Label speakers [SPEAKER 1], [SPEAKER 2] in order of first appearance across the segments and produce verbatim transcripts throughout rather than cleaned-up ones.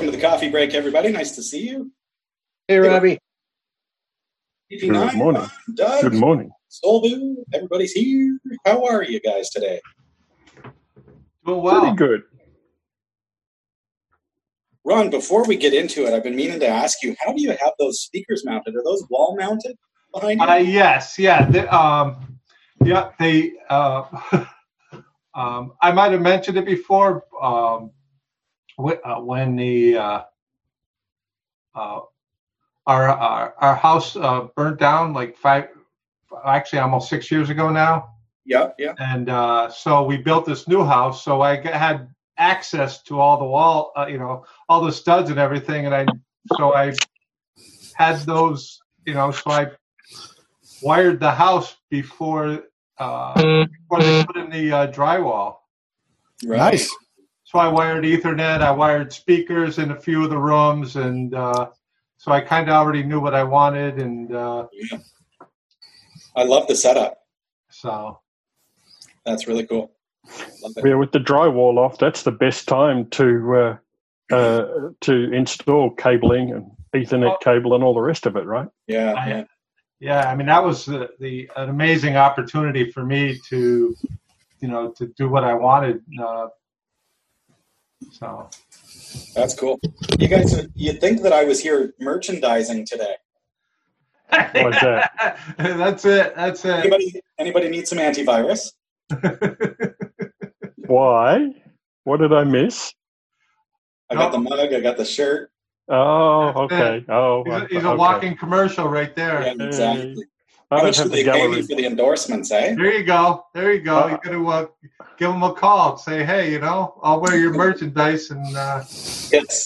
[SPEAKER 1] welcome to the coffee break, everybody. Nice to see you.
[SPEAKER 2] Hey, Robbie.
[SPEAKER 1] Good morning. Doug,
[SPEAKER 3] Good morning.
[SPEAKER 1] Solbu, everybody's here. How are you guys today?
[SPEAKER 2] Doing well.
[SPEAKER 3] Pretty good.
[SPEAKER 1] Ron, before we get into it, I've been meaning to ask you, how do you have those speakers mounted? Are those wall mounted behind you?
[SPEAKER 2] Uh, yes, yeah. They, um, yeah, they, uh, um, I might have mentioned it before, um, when, uh, when the, uh, uh, our, our, our house uh, burnt down like five, actually almost six years ago now.
[SPEAKER 1] Yeah, yeah.
[SPEAKER 2] And uh, so we built this new house. So I got, had access to all the wall, uh, you know, all the studs and everything. And I, so I had those, you know, so I wired the house before, uh, before they put in the uh, drywall.
[SPEAKER 1] Right.
[SPEAKER 4] Nice.
[SPEAKER 2] So I wired Ethernet, I wired speakers in a few of the rooms. And uh, so I kind of already knew what I wanted. And uh,
[SPEAKER 1] yeah. I love the setup.
[SPEAKER 2] So
[SPEAKER 1] that's really cool. Love it.
[SPEAKER 3] Yeah, with the drywall off, that's the best time to uh, uh, to install cabling and Ethernet cable and all the rest of it, right?
[SPEAKER 1] Yeah,
[SPEAKER 2] I,
[SPEAKER 1] yeah.
[SPEAKER 2] Yeah, I mean, that was the, the an amazing opportunity for me to, you know, to do what I wanted. Uh, so
[SPEAKER 1] that's cool. You guys, you'd think that I was here merchandising today.
[SPEAKER 3] What's that?
[SPEAKER 2] That's it. That's it.
[SPEAKER 1] Anybody, anybody need some antivirus?
[SPEAKER 3] Why? What did I miss?
[SPEAKER 1] I got the mug. I got the shirt.
[SPEAKER 3] Oh,
[SPEAKER 2] That's
[SPEAKER 3] okay.
[SPEAKER 2] it.
[SPEAKER 3] Oh,
[SPEAKER 2] He's a, he's
[SPEAKER 3] okay.
[SPEAKER 2] a walking commercial right there.
[SPEAKER 1] Yeah, exactly.
[SPEAKER 3] I
[SPEAKER 1] How
[SPEAKER 3] don't
[SPEAKER 1] much
[SPEAKER 3] have
[SPEAKER 1] do
[SPEAKER 3] the
[SPEAKER 1] they pay me
[SPEAKER 3] gallery.
[SPEAKER 1] for the endorsements, eh?
[SPEAKER 2] There you go. There you go.
[SPEAKER 3] Uh,
[SPEAKER 2] you got to uh, give him a call. Say, hey, you know, I'll wear your merchandise and. Uh...
[SPEAKER 1] Yes.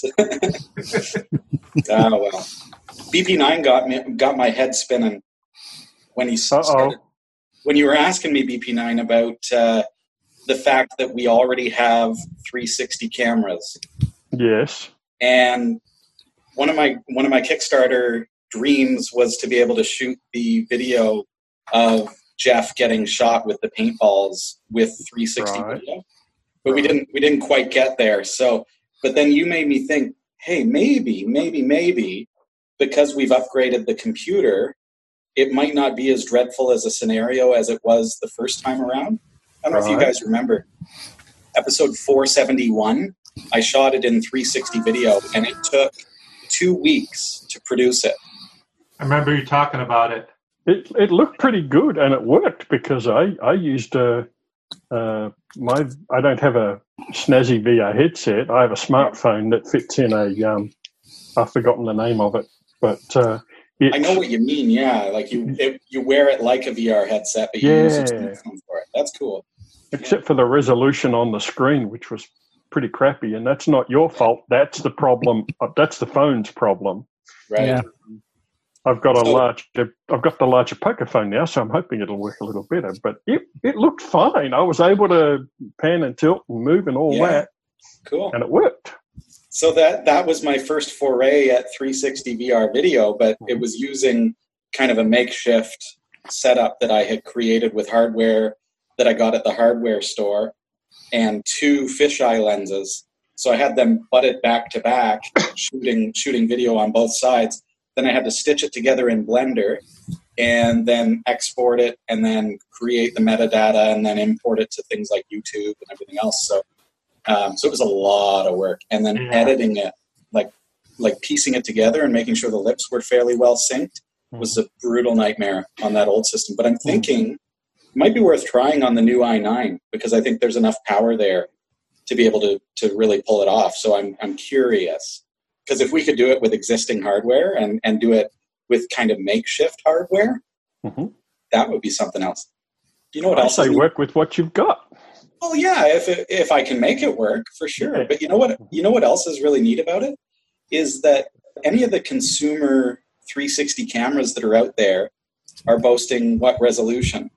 [SPEAKER 1] Oh well. B P nine got me got my head spinning when he started. When you were asking me, B P nine, about uh, the fact that we already have three sixty cameras.
[SPEAKER 3] Yes.
[SPEAKER 1] And one of my one of my Kickstarter dreams was to be able to shoot the video of Jeff getting shot with the paintballs with three sixty
[SPEAKER 3] Right.
[SPEAKER 1] video. But we didn't we didn't quite get there. So but then you made me think, hey, maybe, maybe, maybe because we've upgraded the computer, it might not be as dreadful as a scenario as it was the first time around. I don't know if you
[SPEAKER 3] Right.
[SPEAKER 1] guys remember. Episode four seventy-one, I shot it in three sixty video, and it took two weeks to produce it.
[SPEAKER 2] I remember you talking about it.
[SPEAKER 3] It it looked pretty good, and it worked because I I used a uh, my I don't have a snazzy V R headset. I have a smartphone that fits in a um I've forgotten the name of it, but uh, it,
[SPEAKER 1] I know what you mean. Yeah, like you it, you wear it like a V R headset, but you
[SPEAKER 3] Yeah.
[SPEAKER 1] use your smartphone for it. That's cool.
[SPEAKER 3] except for the resolution on the screen, which was pretty crappy, and that's not your fault. That's the problem. uh, That's the phone's problem.
[SPEAKER 1] Right.
[SPEAKER 4] Yeah.
[SPEAKER 3] I've got a
[SPEAKER 1] So-
[SPEAKER 3] large. I've got the larger poker phone now, so I'm hoping it'll work a little better. But it it looked fine. I was able to pan and tilt and move and all
[SPEAKER 1] Yeah.
[SPEAKER 3] that,
[SPEAKER 1] Cool.
[SPEAKER 3] and it worked.
[SPEAKER 1] So that that was my first foray at three sixty V R video, but it was using kind of a makeshift setup that I had created with hardware that I got at the hardware store and two fisheye lenses. So I had them butted back to back, shooting shooting video on both sides. Then I had to stitch it together in Blender and then export it and then create the metadata and then import it to things like YouTube and everything else. So Um, so it was a lot of work, and then
[SPEAKER 2] Yeah.
[SPEAKER 1] editing it, like like piecing it together and making sure the lips were fairly well synced, was a brutal nightmare on that old system. But I'm thinking it might be worth trying on the new i nine because I think there's enough power there to be able to to really pull it off. So I'm I'm curious because if we could do it with existing hardware and and do it with kind of makeshift hardware,
[SPEAKER 3] Mhm.
[SPEAKER 1] that would be something else. Do you know what
[SPEAKER 3] I
[SPEAKER 1] else?
[SPEAKER 3] say
[SPEAKER 1] is neat?
[SPEAKER 3] work with what you've got.
[SPEAKER 1] Well, yeah, if it, if I can make it work, for sure.
[SPEAKER 3] Yeah.
[SPEAKER 1] But you know what? You know what else is really neat about it is that any of the consumer three sixty cameras that are out there are boasting what resolution?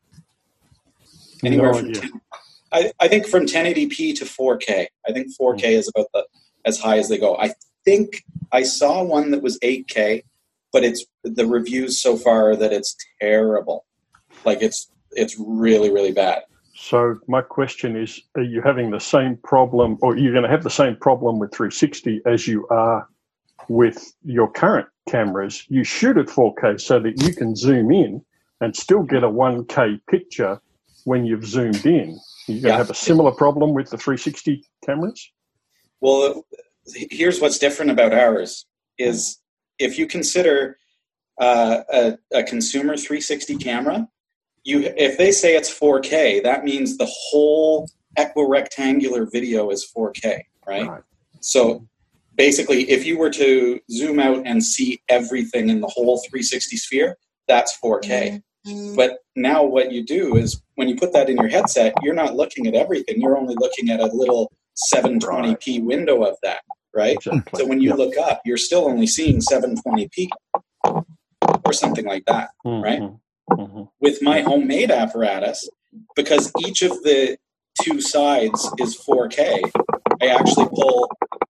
[SPEAKER 1] Anywhere
[SPEAKER 3] No
[SPEAKER 1] from
[SPEAKER 3] idea.
[SPEAKER 1] ten, I, I think from ten eighty p to four K. I think four K is about the as high as they go. I think I saw one that was eight K, but it's the reviews so far are that it's terrible. Like it's it's really really bad.
[SPEAKER 3] So my question is, are you having the same problem, or you're going to have the same problem with three sixty as you are with your current cameras? You shoot at four K so that you can zoom in and still get a one K picture when you've zoomed in. You're going to
[SPEAKER 1] Yeah.
[SPEAKER 3] have a similar problem with the three sixty cameras?
[SPEAKER 1] Well, here's what's different about ours is if you consider uh, a, a consumer three sixty camera, you if they say it's four K, that means the whole equirectangular video is four K, right?
[SPEAKER 3] Right.
[SPEAKER 1] So basically, if you were to zoom out and see everything in the whole three sixty sphere, that's four K. But now what you do is when you put that in your headset, you're not looking at everything. You're only looking at a little seven twenty p window of that, right?
[SPEAKER 3] Exactly.
[SPEAKER 1] So when you
[SPEAKER 3] Yep.
[SPEAKER 1] look up, you're still only seeing seven twenty p or something like that,
[SPEAKER 3] Mhm.
[SPEAKER 1] right?
[SPEAKER 3] Mhm.
[SPEAKER 1] With my homemade apparatus, because each of the two sides is four K, I actually pull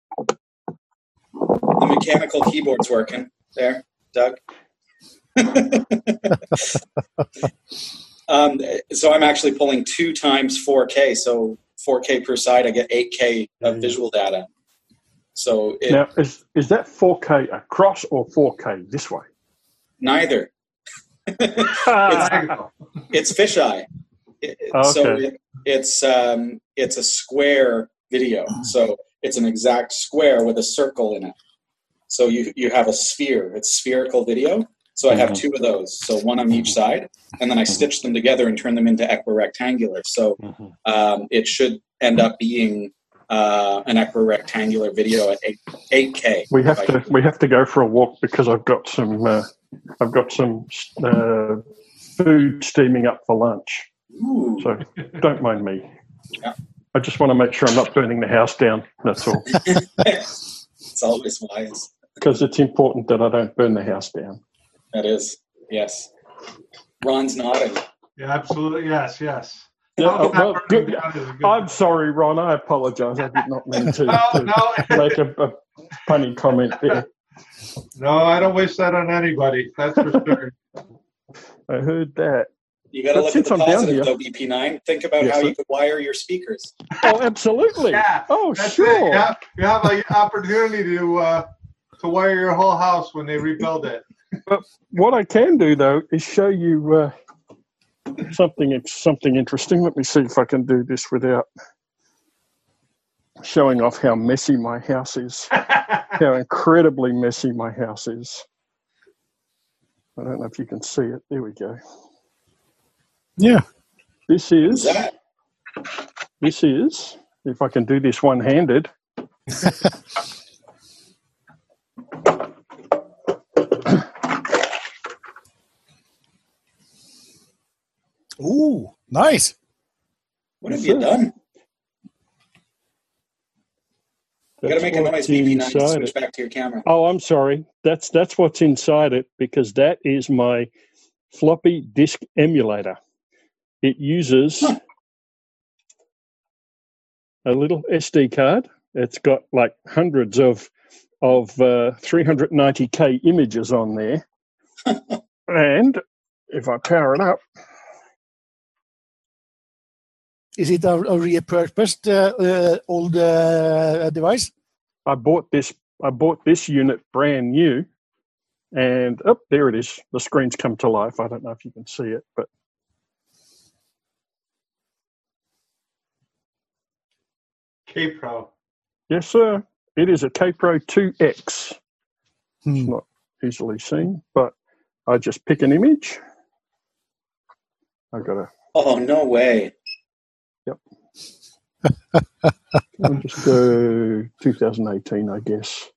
[SPEAKER 1] the mechanical keyboard's working there, Doug. um, so I'm actually pulling two times four K, so four K per side, I get eight K of
[SPEAKER 3] Yeah.
[SPEAKER 1] visual data. So it,
[SPEAKER 3] Now, is is that four K across or four K this way?
[SPEAKER 1] neither.
[SPEAKER 2] Diagonal.
[SPEAKER 1] It's fisheye. It,
[SPEAKER 3] Oh,
[SPEAKER 1] So
[SPEAKER 3] okay.
[SPEAKER 1] it, it's um, it's a square video. So it's an exact square with a circle in it. So you you have a sphere. It's spherical video. So I have
[SPEAKER 3] Mhm.
[SPEAKER 1] two of those. So one on each side, and then I stitch them together and turn them into equirectangular. So
[SPEAKER 3] Mhm.
[SPEAKER 1] um, it should end up being uh, an equirectangular video at eight, 8K.
[SPEAKER 3] We have
[SPEAKER 1] if I
[SPEAKER 3] to
[SPEAKER 1] use-
[SPEAKER 3] we have to go for a walk because I've got some uh, I've got some uh, food steaming up for lunch.
[SPEAKER 1] Ooh.
[SPEAKER 3] So don't mind me.
[SPEAKER 1] Yeah.
[SPEAKER 3] I just want to make sure I'm not burning the house down. That's all.
[SPEAKER 1] It's always wise.
[SPEAKER 3] Because it's important that I don't burn the house down.
[SPEAKER 1] That is, yes. Ron's nodding.
[SPEAKER 2] Yeah, absolutely. Yes, yes.
[SPEAKER 3] Yeah,
[SPEAKER 2] Oh,
[SPEAKER 3] oh, well,
[SPEAKER 2] that
[SPEAKER 3] good.
[SPEAKER 2] burning down is a good
[SPEAKER 3] I'm
[SPEAKER 2] thing.
[SPEAKER 3] sorry, Ron. I apologise. I did not mean to,
[SPEAKER 2] No,
[SPEAKER 3] to
[SPEAKER 2] no.
[SPEAKER 3] make a, a funny comment there.
[SPEAKER 2] No, I don't wish that on anybody. That's for sure.
[SPEAKER 3] I heard that.
[SPEAKER 1] You got to
[SPEAKER 3] But
[SPEAKER 1] look at
[SPEAKER 3] since
[SPEAKER 1] the
[SPEAKER 3] I'm down
[SPEAKER 1] positive,
[SPEAKER 3] here-
[SPEAKER 1] though, B P nine. Think about
[SPEAKER 3] Yes,
[SPEAKER 1] how
[SPEAKER 3] sir.
[SPEAKER 1] you could wire your speakers.
[SPEAKER 3] Oh, absolutely.
[SPEAKER 2] Yeah,
[SPEAKER 3] Oh,
[SPEAKER 2] That's
[SPEAKER 3] sure.
[SPEAKER 2] it. You have, you have an opportunity to uh, to wire your whole house when they rebuild it.
[SPEAKER 3] What I can do though is show you uh, something something interesting. Let me see if I can do this without showing off how messy my house is. How incredibly messy my house is. I don't know if you can see it. There we go.
[SPEAKER 4] Yeah.
[SPEAKER 3] This
[SPEAKER 1] What's
[SPEAKER 3] is
[SPEAKER 1] that?
[SPEAKER 3] this is if I can do this one-handed.
[SPEAKER 4] Ooh, nice.
[SPEAKER 1] What have
[SPEAKER 3] Yes,
[SPEAKER 1] you
[SPEAKER 3] sir.
[SPEAKER 1] done? You got to
[SPEAKER 3] That's
[SPEAKER 1] make a noise,
[SPEAKER 3] what's
[SPEAKER 1] B P nine, to
[SPEAKER 3] inside
[SPEAKER 1] switch
[SPEAKER 3] it.
[SPEAKER 1] back to your camera.
[SPEAKER 3] Oh, I'm sorry. That's that's what's inside it because that is my floppy disk emulator. It uses
[SPEAKER 1] Huh.
[SPEAKER 3] a little S D card. It's got like hundreds of of uh, three ninety K images on there. And if I power it up,
[SPEAKER 4] Is it a, a repurposed uh, uh, old uh, device?
[SPEAKER 3] I bought this. I bought this unit brand new, and oh, there it is. The screen's come to life. I don't know if you can see it, but
[SPEAKER 2] K-Pro.
[SPEAKER 3] yes, sir. It is a K-Pro two X.
[SPEAKER 4] Hmm.
[SPEAKER 3] Not easily seen, but I just pick an image. I got to.
[SPEAKER 1] Oh, no way.
[SPEAKER 3] I'll just go twenty eighteen, I guess.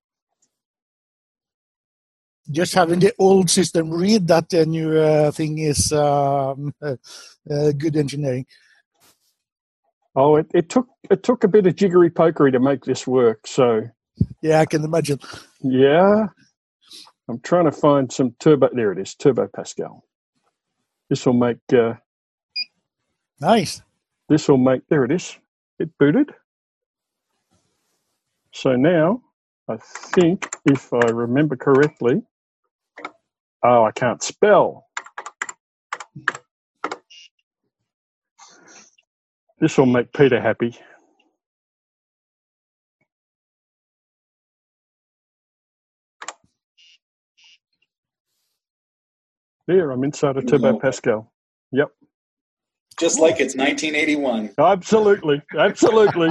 [SPEAKER 4] Just having the old system read that the new uh, thing is um, uh, uh, good engineering.
[SPEAKER 3] Oh, it, it took it took a bit of jiggery pokery to make this work. So
[SPEAKER 4] Yeah, I can imagine.
[SPEAKER 3] yeah, I'm trying to find some turbo. There it is, Turbo Pascal. This will make. Uh,
[SPEAKER 4] Nice.
[SPEAKER 3] this will make. There it is. It booted. So now, I think if I remember correctly, oh, I can't spell. This will make Peter happy. There, I'm inside a Turbo Pascal. Yep.
[SPEAKER 1] Just like it's nineteen eighty-one.
[SPEAKER 3] Absolutely. Absolutely.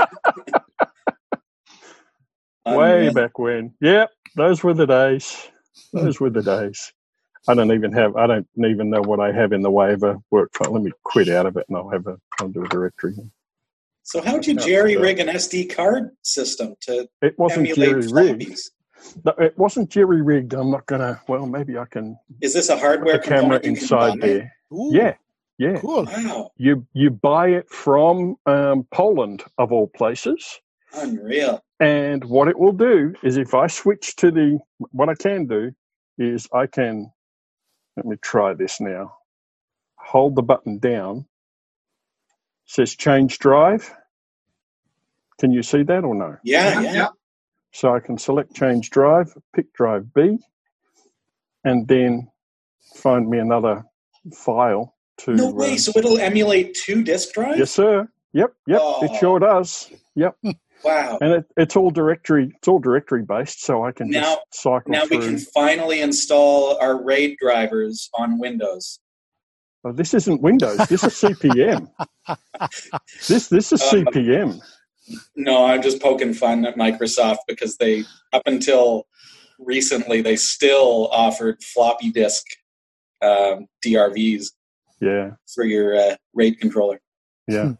[SPEAKER 3] Way back when. Yep. Those were the days. Those were the days. I don't even have, I don't even know what I have in the way of a work file. Let me quit out of it and I'll have a, I'll do a directory.
[SPEAKER 1] So how'd you jerry rig an S D card system to
[SPEAKER 3] It wasn't
[SPEAKER 1] emulate
[SPEAKER 3] jerry rigged.
[SPEAKER 1] floppies?
[SPEAKER 3] No, it wasn't jerry rigged. I'm not going to, well, maybe I can.
[SPEAKER 1] Is this a hardware
[SPEAKER 3] put the camera
[SPEAKER 1] component you can
[SPEAKER 3] inside
[SPEAKER 1] buy?
[SPEAKER 3] there?
[SPEAKER 4] Ooh,
[SPEAKER 3] Yeah. Yeah.
[SPEAKER 4] cool.
[SPEAKER 1] Wow,
[SPEAKER 3] You, you buy it from um, Poland, of all places.
[SPEAKER 1] unreal.
[SPEAKER 3] And what it will do is if I switch to the, what I can do is I can, let me try this now. Hold the button down. It says change drive. Can you see that or no?
[SPEAKER 1] Yeah, yeah.
[SPEAKER 2] Yeah.
[SPEAKER 3] So I can select change drive, pick drive B, and then find me another file to.
[SPEAKER 1] No way.
[SPEAKER 3] uh,
[SPEAKER 1] So it'll emulate two disk drives?
[SPEAKER 3] yes, sir. Yep, yep.
[SPEAKER 1] Oh.
[SPEAKER 3] It sure does. Yep.
[SPEAKER 1] Wow.
[SPEAKER 3] And it, it's all directory. It's all directory based, so I can
[SPEAKER 1] Now-
[SPEAKER 3] just cycle
[SPEAKER 1] Now
[SPEAKER 3] through.
[SPEAKER 1] we can finally install our RAID drivers on Windows.
[SPEAKER 3] Oh, this isn't Windows. This is C P M. this this is C P M.
[SPEAKER 1] No, I'm just poking fun at Microsoft because they, up until recently, they still offered floppy disk um, D R Vs
[SPEAKER 3] Yeah,
[SPEAKER 1] for your uh, RAID controller.
[SPEAKER 3] yeah.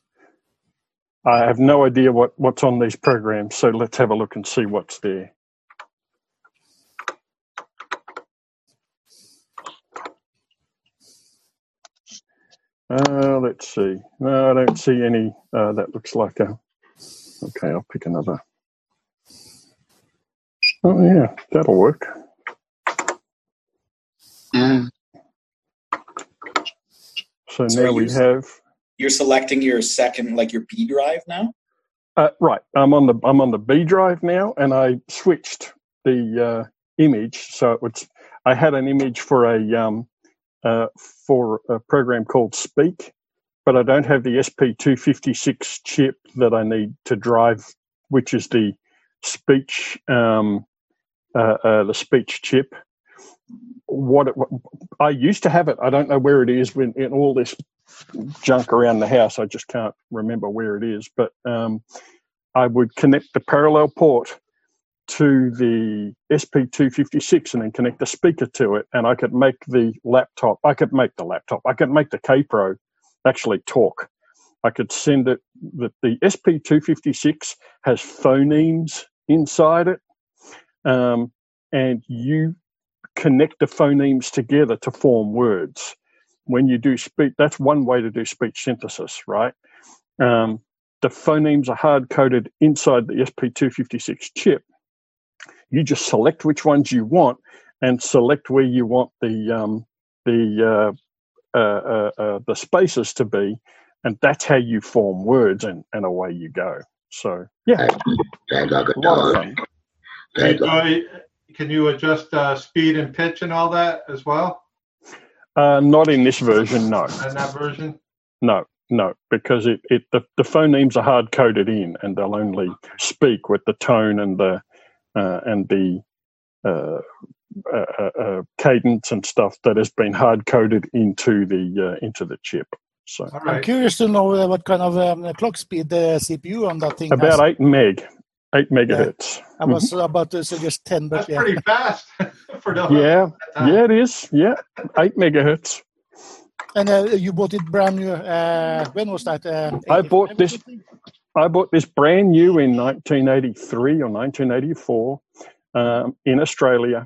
[SPEAKER 3] I have no idea what, what's on these programs, so let's have a look and see what's there. Uh, let's see. No, I don't see any. Uh, that looks like a. Okay, I'll pick another. Oh yeah, that'll work.
[SPEAKER 1] Mm.
[SPEAKER 3] So,
[SPEAKER 1] So
[SPEAKER 3] now we
[SPEAKER 1] you-
[SPEAKER 3] have.
[SPEAKER 1] You're selecting your second, like your B drive now?
[SPEAKER 3] Uh, right, I'm on the I'm on the B drive now, and I switched the uh, image. So it was I had an image for a um, uh, for a program called Speak, but I don't have the S P two fifty-six chip that I need to drive, which is the speech um, uh, uh, the speech chip. What, it, what I used to have it, I don't know where it is when in all this junk around the house. I just can't remember where it is, but um, I would connect the parallel port to the S P two fifty-six and then connect the speaker to it, and I could make the laptop, I could make the laptop, I could make the K-Pro actually talk. I could send it, the, the S P two fifty-six has phonemes inside it, um, and you connect the phonemes together to form words. When you do speech, that's one way to do speech synthesis, right? Um, the phonemes are hard-coded inside the S P two fifty-six chip. You just select which ones you want and select where you want the um, the uh, uh, uh, uh, the spaces to be, and that's how you form words, and, and away you go. So yeah,
[SPEAKER 5] Sounds like a
[SPEAKER 3] a lot of
[SPEAKER 5] dog.
[SPEAKER 3] fun.
[SPEAKER 2] Hey,
[SPEAKER 5] Sounds like,
[SPEAKER 2] Joy, can you adjust uh, speed and pitch and all that as well
[SPEAKER 3] Uh, not in this version, no.
[SPEAKER 2] in that version?
[SPEAKER 3] No, no, because it, it the, the phonemes are hard coded in, and they'll only speak with the tone and the uh, and the uh, uh, uh, uh, cadence and stuff that has been hard coded into the uh, into the chip. So
[SPEAKER 2] All
[SPEAKER 4] I'm
[SPEAKER 2] right.
[SPEAKER 4] curious to know uh, what kind of um, clock speed the C P U on that thing
[SPEAKER 3] about
[SPEAKER 4] has.
[SPEAKER 3] eight meg, eight megahertz.
[SPEAKER 4] I was about to suggest ten, but
[SPEAKER 2] That's
[SPEAKER 4] yeah.
[SPEAKER 2] pretty fast for the
[SPEAKER 3] Yeah,
[SPEAKER 2] time.
[SPEAKER 3] yeah, it is. Yeah, eight megahertz.
[SPEAKER 4] And uh, you bought it brand new. Uh, when was that? Uh,
[SPEAKER 3] I bought
[SPEAKER 4] eighty-five or
[SPEAKER 3] this-
[SPEAKER 4] something?
[SPEAKER 3] I bought this brand new in nineteen eighty-three or nineteen eighty-four um, in Australia.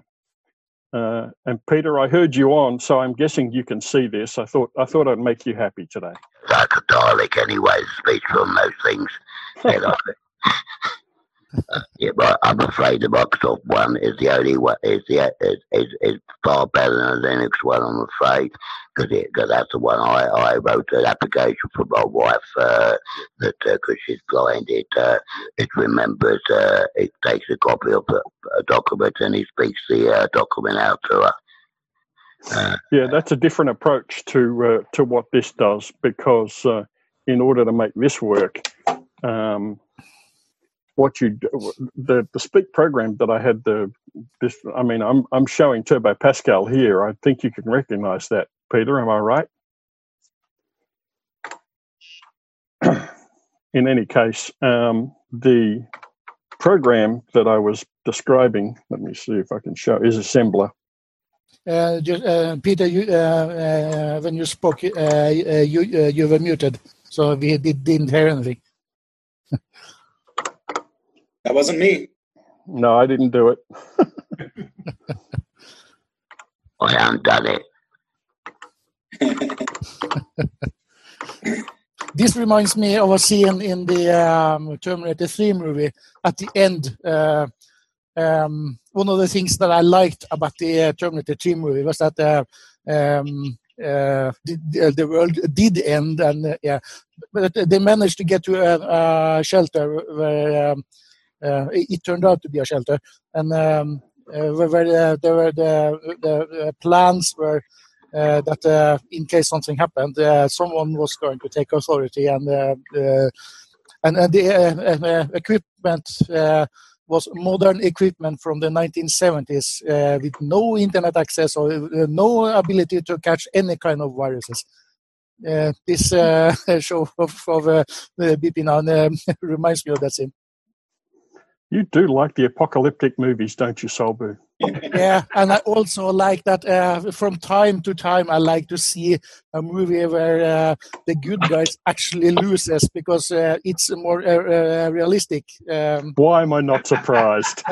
[SPEAKER 3] Uh, and Peter, I heard you on, so I'm guessing you can see this. I thought I thought I'd make you happy today.
[SPEAKER 5] like a Dalek anyway, speech from those things. They like it. Uh, yeah, but I'm afraid the Microsoft one is the only one. Is the is, is, is far better than the Linux one. I'm afraid because because that's the one I, I wrote an application for my wife uh, that because uh, she's blind, it uh, it remembers uh, it takes a copy of a, a document and it speaks the uh, document out to her. Uh,
[SPEAKER 3] Yeah, that's a different approach to uh, to what this does because uh, in order to make this work, um, what you the the Speak program that I had the this I mean I'm I'm showing Turbo Pascal here. I think you can recognize that, Peter. Am I right? In any case, um, the program that I was describing, let me see if I can show, is Assembler.
[SPEAKER 4] Uh, just, uh, Peter, you, uh, uh, when you spoke, uh, uh, you uh, you were muted, so we did, didn't hear anything.
[SPEAKER 1] That wasn't me.
[SPEAKER 3] No, I didn't do it.
[SPEAKER 5] I haven't done it.
[SPEAKER 4] This reminds me of a scene in the um, Terminator three movie. At the end, uh, um, one of the things that I liked about the uh, Terminator three movie was that uh, um, uh, the, the world did end, and uh, yeah, but they managed to get to a, a shelter where um, uh, it, it turned out to be a shelter, and um, uh, where, where uh, there were the, the, the plans were. Uh, that uh, in case something happened, uh, someone was going to take authority, and uh, uh, and, and the uh, uh, equipment uh, was modern equipment from the nineteen seventies uh, with no internet access or uh, no ability to catch any kind of viruses. Uh, this uh, show of, of uh, B P nine uh, reminds me of that scene.
[SPEAKER 3] You do like the apocalyptic movies, don't you, Solbu?
[SPEAKER 4] Yeah, and I also like that uh, from time to time I like to see a movie where uh, the good guys actually loses, because uh, it's more uh, uh, realistic. Um,
[SPEAKER 3] Why am I not surprised?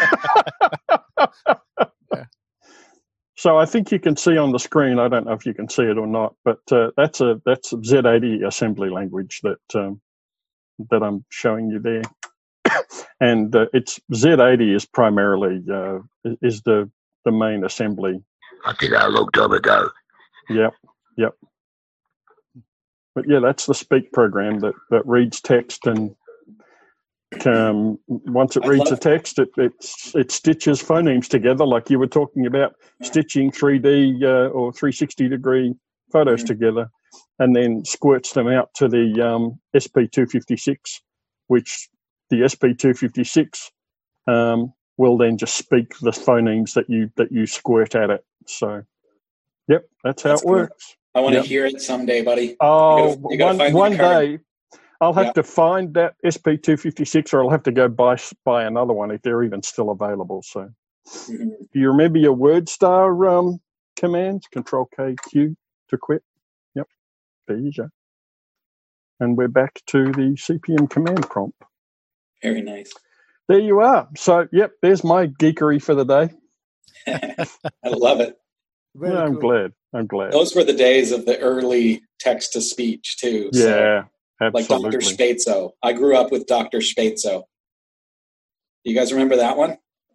[SPEAKER 4] Yeah.
[SPEAKER 3] So I think you can see on the screen, I don't know if you can see it or not, but uh, that's a that's Z eighty assembly language that um, that I'm showing you there. And uh, it's Z eighty is primarily uh, is the the main assembly.
[SPEAKER 5] I did that a long time ago.
[SPEAKER 3] Yep, yep. But yeah, that's the Speak program that, that reads text, and um, once it
[SPEAKER 1] I
[SPEAKER 3] reads the
[SPEAKER 1] love-
[SPEAKER 3] text, it, it it stitches phonemes together, like you were talking about, stitching three D uh, or three sixty degree photos
[SPEAKER 1] Mhm.
[SPEAKER 3] together, and then squirts them out to the um, S P two fifty-six, which the S P two fifty-six um, will then just speak the phonemes that you that you squirt at it. So, yep, that's how
[SPEAKER 1] That's
[SPEAKER 3] it
[SPEAKER 1] cool.
[SPEAKER 3] works.
[SPEAKER 1] I want to
[SPEAKER 3] Yep.
[SPEAKER 1] hear it someday, buddy.
[SPEAKER 3] Oh,
[SPEAKER 1] You gotta- you gotta
[SPEAKER 3] one,
[SPEAKER 1] find me
[SPEAKER 3] one
[SPEAKER 1] the card.
[SPEAKER 3] day I'll have
[SPEAKER 1] Yeah.
[SPEAKER 3] to find that S P two fifty-six, or I'll have to go buy buy another one if they're even still available. So,
[SPEAKER 1] Mhm.
[SPEAKER 3] do you remember your WordStar um, commands? Control K Q to quit. Yep, there you go. And we're back to the C P M command prompt.
[SPEAKER 1] Very nice.
[SPEAKER 3] There you are. So, yep, there's my geekery for the day.
[SPEAKER 1] I love it.
[SPEAKER 4] very
[SPEAKER 3] Yeah, I'm
[SPEAKER 4] cool.
[SPEAKER 3] glad. I'm glad.
[SPEAKER 1] Those were the days of the early text to speech too. So,
[SPEAKER 3] Yeah,
[SPEAKER 1] like Doctor
[SPEAKER 3] absolutely.
[SPEAKER 1] Spatzo. I grew up with Doctor Spatzo. You guys remember that one?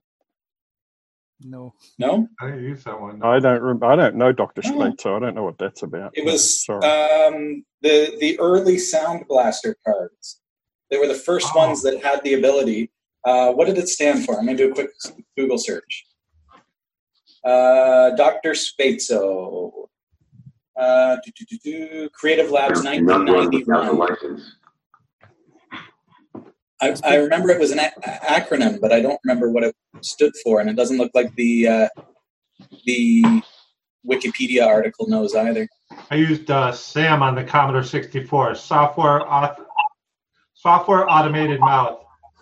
[SPEAKER 4] No.
[SPEAKER 1] No?
[SPEAKER 2] I didn't use that one.
[SPEAKER 3] I don't. Rem- I don't know Doctor
[SPEAKER 1] Oh.
[SPEAKER 3] Spate, so I don't know what that's about.
[SPEAKER 1] It
[SPEAKER 3] No,
[SPEAKER 1] was
[SPEAKER 3] sorry.
[SPEAKER 1] um, the the early Sound Blaster cards. They were the first
[SPEAKER 2] Oh.
[SPEAKER 1] ones that had the ability. Uh, what did it stand for? I'm going to do a quick Google search. Uh, Doctor Spatzo. Uh, do, do, do, do, Creative Labs nineteen ninety-one. I, I remember it was an a- acronym, but I don't remember what it stood for, and it doesn't look like the uh, the Wikipedia article knows either.
[SPEAKER 2] I used uh, SAM on the Commodore sixty-four, software auth- software automated mouth.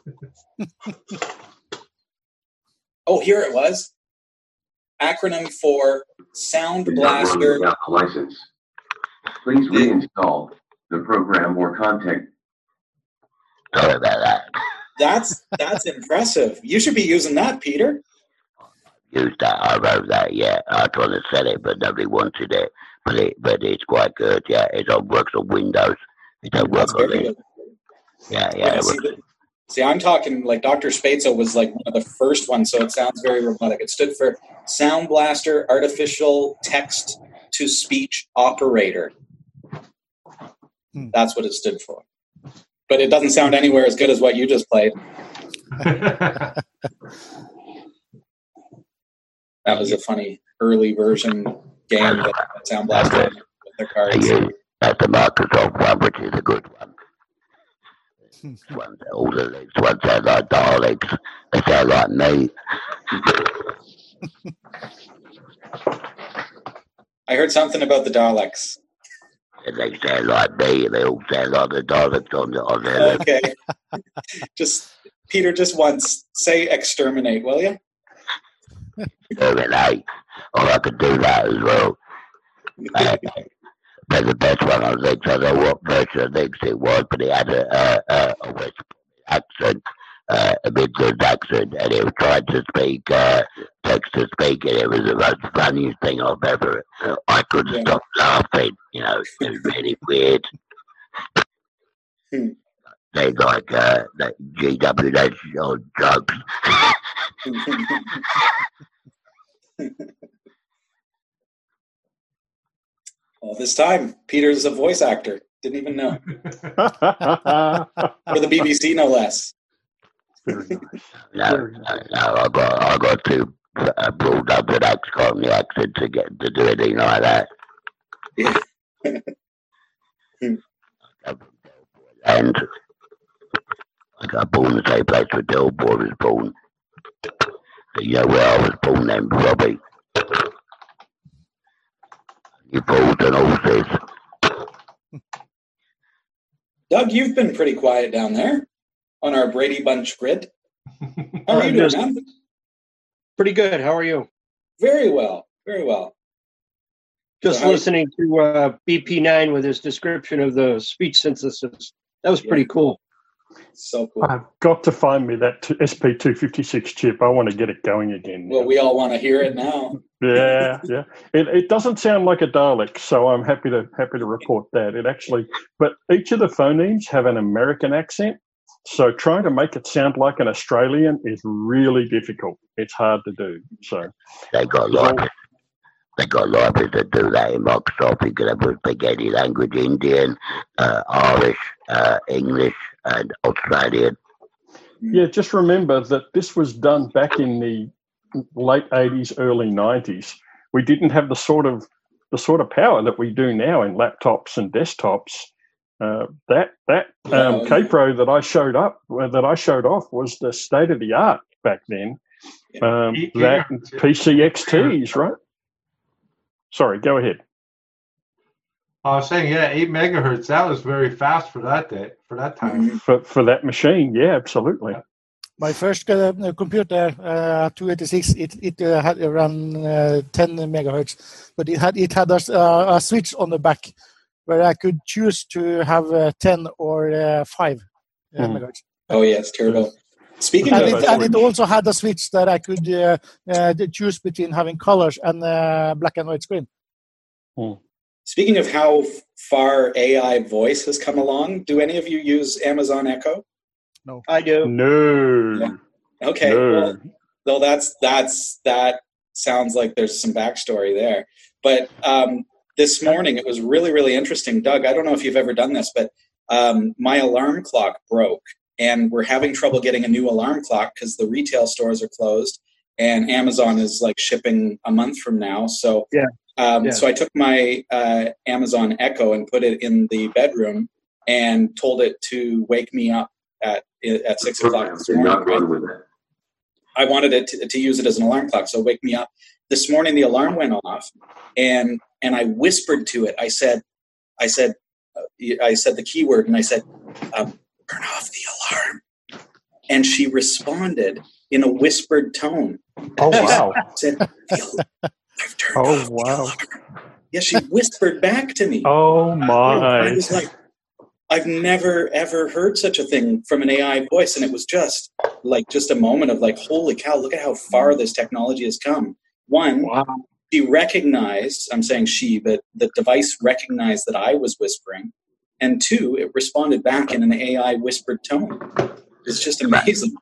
[SPEAKER 1] Oh, here it was. Acronym for Sound
[SPEAKER 6] Did not run
[SPEAKER 1] Blaster.
[SPEAKER 6] without the license. Please reinstall the program or contact.
[SPEAKER 5] Sorry about that.
[SPEAKER 1] That's that's impressive. You should be using that, Peter.
[SPEAKER 5] Used that. I wrote that. Yeah, I tried to sell it, but nobody wanted it. But it, but it's quite good. Yeah, it all works on Windows. It don't work
[SPEAKER 1] That's
[SPEAKER 5] on
[SPEAKER 1] very
[SPEAKER 5] it.
[SPEAKER 1] good.
[SPEAKER 5] Yeah,
[SPEAKER 1] Yeah,
[SPEAKER 5] yeah. It
[SPEAKER 1] see,
[SPEAKER 5] works.
[SPEAKER 1] the, see, I'm talking like Doctor Spatzo was like one of the first ones, so it sounds very robotic. It stood for Sound Blaster Artificial Text to Speech Operator.
[SPEAKER 4] Hmm.
[SPEAKER 1] That's what it stood for. But it doesn't sound anywhere as good as what you just played. That was a funny early version game that Sound Blaster had with their
[SPEAKER 5] I
[SPEAKER 1] cards.
[SPEAKER 5] used, That's the Microsoft one, which is a good one. One, all the next one sound like Daleks. They sound like me.
[SPEAKER 1] I heard something about the Daleks.
[SPEAKER 5] And they sound like me. They all sound like the Daleks on the on their
[SPEAKER 1] Okay. Just Peter, just once say exterminate, will you?
[SPEAKER 5] Exterminate. Oh, I could do that as well. Uh, but the best one, I think, I don't know what version of things it was, but he had a, a, a, a West accent, uh, a Midlands accent, and he was trying to speak, uh, text to speak, and it was the most funniest thing I've ever, uh, I couldn't
[SPEAKER 1] Yeah.
[SPEAKER 5] stop laughing, you know, it was really weird.
[SPEAKER 1] Hmm.
[SPEAKER 5] They like, uh, the G W S on drugs.
[SPEAKER 1] All this time, Peter's a voice actor. Didn't even know. For the B B C, no less.
[SPEAKER 3] Very nice.
[SPEAKER 5] No,
[SPEAKER 3] Very
[SPEAKER 5] no,
[SPEAKER 3] nice.
[SPEAKER 5] no, I got, I got too uh, brought up with Cockney accent to get to do anything like that.
[SPEAKER 1] Yeah.
[SPEAKER 5] And I got born the same place where Del Boy was born. So you know where I was born then, Robbie. You fools and horses.
[SPEAKER 1] Doug, you've been pretty quiet down there on our Brady Bunch grid. How are you doing,
[SPEAKER 7] Just-
[SPEAKER 1] man?
[SPEAKER 7] Pretty good. How are you?
[SPEAKER 1] Very well. Very well.
[SPEAKER 7] Just
[SPEAKER 1] So how-
[SPEAKER 7] listening to uh, B P nine with his description of the speech synthesis. That was pretty cool.
[SPEAKER 1] So cool.
[SPEAKER 3] I've got to find me that t- S P two fifty-six chip. I want to get it going again.
[SPEAKER 1] Well, we all want to hear it now.
[SPEAKER 3] Yeah, yeah. It, it doesn't sound like a Dalek, so I'm happy to happy to report that. It actually, but each of the phonemes have an American accent, so trying to make it sound like an Australian is really difficult. It's hard to do. So
[SPEAKER 5] They got libraries. They got libraries that do that in Microsoft. You can have speak any language, Indian, uh, Irish, uh, English, and Australian.
[SPEAKER 3] yeah, just remember that this was done back in the late eighties, early nineties. We didn't have the sort of the sort of power that we do now in laptops and desktops. Uh, that that um,
[SPEAKER 1] Yeah.
[SPEAKER 3] K-Pro that I showed up uh, that I showed off was the state of the art back then. Um,
[SPEAKER 2] Eight
[SPEAKER 3] that
[SPEAKER 2] gigahertz.
[SPEAKER 3] P C X Ts, right? Sorry, go ahead.
[SPEAKER 2] I was saying, yeah, eight megahertz. That was very fast for that day, for that time.
[SPEAKER 1] Mhm.
[SPEAKER 3] For for that machine, yeah, absolutely.
[SPEAKER 4] My first uh, computer, uh, two eighty-six, it it uh, had around uh, ten megahertz, but it had it had a, uh, a switch on the back where I could choose to have uh, ten or uh, five uh,
[SPEAKER 3] Hmm.
[SPEAKER 4] megahertz.
[SPEAKER 1] Oh, yes, turbo. Speaking
[SPEAKER 4] And
[SPEAKER 1] of,
[SPEAKER 4] it, and it also had a switch that I could uh, uh, choose between having colors and uh, black and white screen.
[SPEAKER 1] speaking of how far A I voice has come along, do any of you use Amazon Echo?
[SPEAKER 7] I do.
[SPEAKER 3] No,
[SPEAKER 1] Yeah. Okay,
[SPEAKER 3] no.
[SPEAKER 1] well, though that's that's that sounds like there's some backstory there. But um, this morning it was really really interesting, Doug. I don't know if you've ever done this, but um, my alarm clock broke, and we're having trouble getting a new alarm clock because the retail stores are closed, and Amazon is like shipping a month from now. So
[SPEAKER 7] Yeah.
[SPEAKER 1] Um,
[SPEAKER 7] Yeah.
[SPEAKER 1] So I took my uh, Amazon Echo and put it in the bedroom and told it to wake me up at at six o'clock
[SPEAKER 6] Program
[SPEAKER 1] this
[SPEAKER 6] did
[SPEAKER 1] morning.
[SPEAKER 6] not run with it.
[SPEAKER 1] I wanted it to, to use it as an alarm clock, so wake me up. This morning the alarm went off, and and I whispered to it. I said, I said, uh, I said the keyword, and I said, um, "Turn off the alarm." And she responded in a whispered tone.
[SPEAKER 3] Oh
[SPEAKER 1] She
[SPEAKER 3] wow!
[SPEAKER 1] said, "The al- "I've turned
[SPEAKER 3] Oh
[SPEAKER 1] off the
[SPEAKER 3] wow!
[SPEAKER 1] alarm." Yeah, she whispered back to me.
[SPEAKER 3] Oh
[SPEAKER 1] I
[SPEAKER 3] my!
[SPEAKER 1] was like, I've never ever heard such a thing from an A I voice, and it was just like just a moment of like, holy cow! Look at how far this technology has come. One,
[SPEAKER 7] Wow.
[SPEAKER 1] she recognized. I'm saying she, but the device recognized that I was whispering, and two, it responded back in an A I whispered tone. It's just amazing.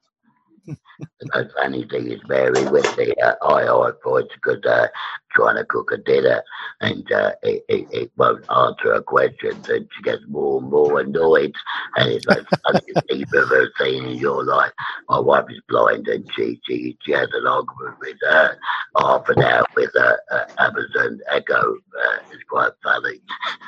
[SPEAKER 5] The funny thing is Mary with the uh, I I voice because uh, trying to cook a dinner and uh, it, it, it won't answer her questions and she gets more and more annoyed and it's like funniest thing you've ever seen in your life. my wife is blind, and she she, she has an argument with uh, half an hour with uh, uh, Amazon Echo. Uh, it's quite funny.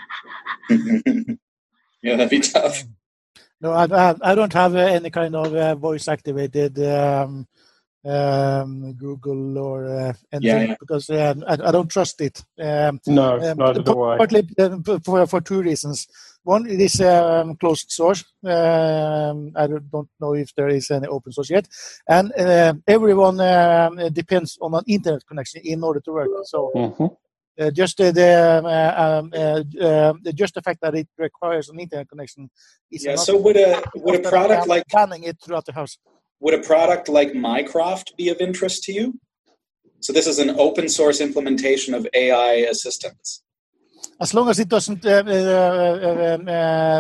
[SPEAKER 1] Yeah, that'd be tough.
[SPEAKER 4] No, I, I, I don't have uh, any kind of uh, voice activated um, um, Google or uh, anything
[SPEAKER 1] Yeah, yeah.
[SPEAKER 4] because uh, I, I don't trust it. Um,
[SPEAKER 3] No,
[SPEAKER 4] um,
[SPEAKER 3] neither do I.
[SPEAKER 4] partly uh, for for two reasons. One, it is um, closed source. Um, I don't, don't know if there is any open source yet, and uh, everyone um, depends on an internet connection in order to work. So.
[SPEAKER 3] Mm-hmm.
[SPEAKER 4] Uh, just uh, the um, uh, uh, just the fact that it requires an internet connection is
[SPEAKER 1] Yeah.
[SPEAKER 4] enough.
[SPEAKER 1] So would a would a
[SPEAKER 4] Often
[SPEAKER 1] product
[SPEAKER 4] I'm
[SPEAKER 1] like
[SPEAKER 4] banning it throughout the house.
[SPEAKER 1] would a product like Mycroft be of interest to you? So this is an open source implementation of A I assistants.
[SPEAKER 4] As long as it doesn't, uh, uh, uh, um, uh,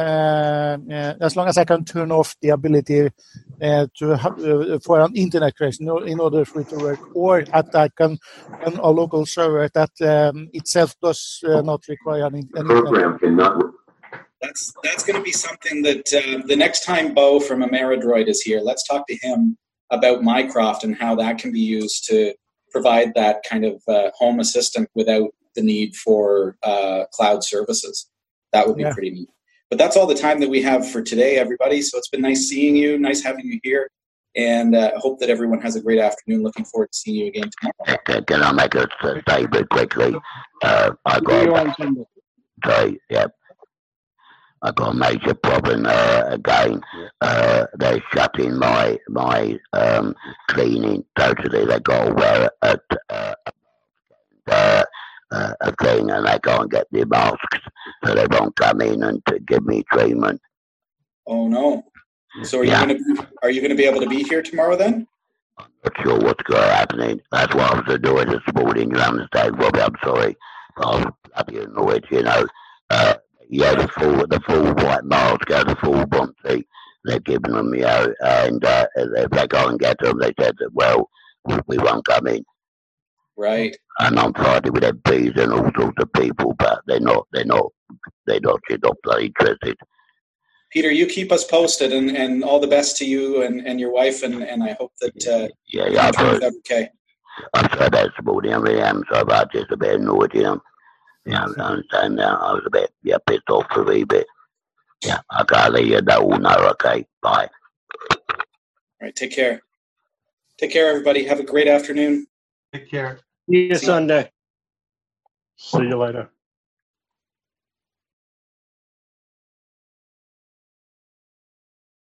[SPEAKER 4] uh, as long as I can turn off the ability uh, to have, uh, for an internet connection in order for it to work, or that I can run a local server that um, itself does uh, not require an, an
[SPEAKER 6] The
[SPEAKER 4] internet.
[SPEAKER 6] program cannot.
[SPEAKER 1] That's that's going to be something that uh, the next time Bo from Ameridroid is here, let's talk to him about Mycroft and how that can be used to provide that kind of uh, home assistant without the need for uh, cloud services. That would be
[SPEAKER 4] Yeah.
[SPEAKER 1] pretty neat. But that's all the time that we have for today, everybody. So it's been nice seeing you, nice having you here, and I uh, hope that everyone has a great afternoon. Looking forward to seeing you again tomorrow.
[SPEAKER 5] Can, can I make a statement quickly? Uh, I
[SPEAKER 7] See you
[SPEAKER 5] got
[SPEAKER 7] on Sunday.
[SPEAKER 5] sorry, yeah. I got a major problem uh, again. Uh, they're shutting my my um, cleaning totally. They got to wear a, a, a, a, a thing, and they can't get their masks, so they won't come in and to give me treatment.
[SPEAKER 1] Oh no! So are
[SPEAKER 5] Yeah.
[SPEAKER 1] you going to are you going to be able to be here tomorrow then?
[SPEAKER 5] Not sure what's going to happen. That's what I was doing this morning. You understand, Robbie? I'm sorry. I was bloody annoyed, you know. Uh, yeah, the full, the full white mask, uh, the full Bonte, they're giving them, you know, and uh, if they can't get them, they said that, well, we, we won't come in.
[SPEAKER 1] Right.
[SPEAKER 5] And on Friday with M Ps and all sorts of people, but they're not, they're not, they're not, they're not bloody interested.
[SPEAKER 1] Peter, you keep us posted, and, and all the best to you and, and your wife, and, and I hope that uh,
[SPEAKER 5] Yeah, yeah,
[SPEAKER 1] it turns
[SPEAKER 5] but
[SPEAKER 1] out okay.
[SPEAKER 5] I'm sorry about this morning. I really am sorry about just a bit annoyed, you know. Yeah, I understand now. I was a bit, yeah, pissed off for a wee bit. Yeah, I gotta let you know, no, okay, bye.
[SPEAKER 1] All right, take care. Take care, everybody. Have a great afternoon.
[SPEAKER 2] Take care.
[SPEAKER 7] See you
[SPEAKER 1] See you.
[SPEAKER 7] Sunday.
[SPEAKER 3] See you later.